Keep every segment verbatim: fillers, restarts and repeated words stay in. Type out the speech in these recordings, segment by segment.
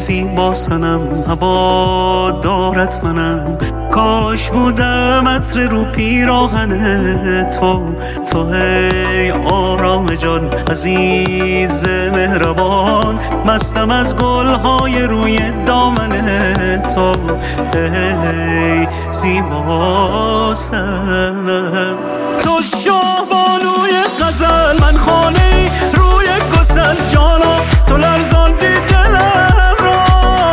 زیبا سنم هوا دارت منم، کاش بودم عطر رو پیراهن تو. تو ای آرام جان عزیز مهربان، مستم از گلهای روی دامن تو. ای زیبا سنم تو شاه بانوی غزل، من خانه روی گسل جانا، تو لرزاندی دلم را.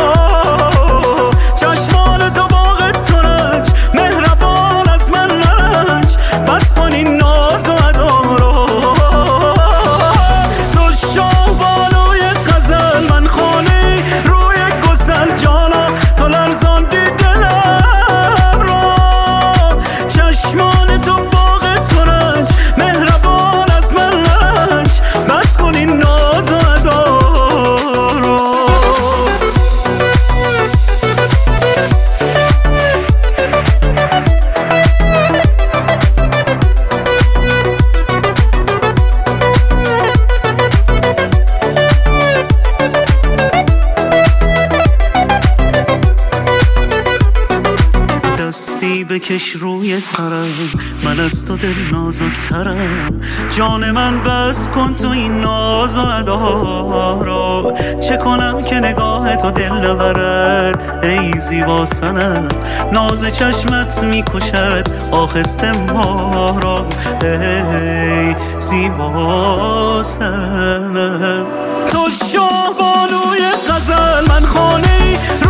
چشمان تو باغ ترنج مهربان از من نرنج، بس کن این ناز و ادا را. تو شاه بانوی غزل، من خانه روی گسل جانا، تو لرزاندی دلم را. چشمان تو باغ ترنج مهربان از من نرنج، بس کن این ناز و ادا را. دستی بکش روی سرم، من از تو دل نازکترم. جان من بس کن تو این ناز و ادا را. چه کنم که نگاه تو دل نبرد ای زیبا سنم، ناز چشمت میکشد آخسته ما را. ای زیبا سنم تو شاه بانوی غزل، من خانه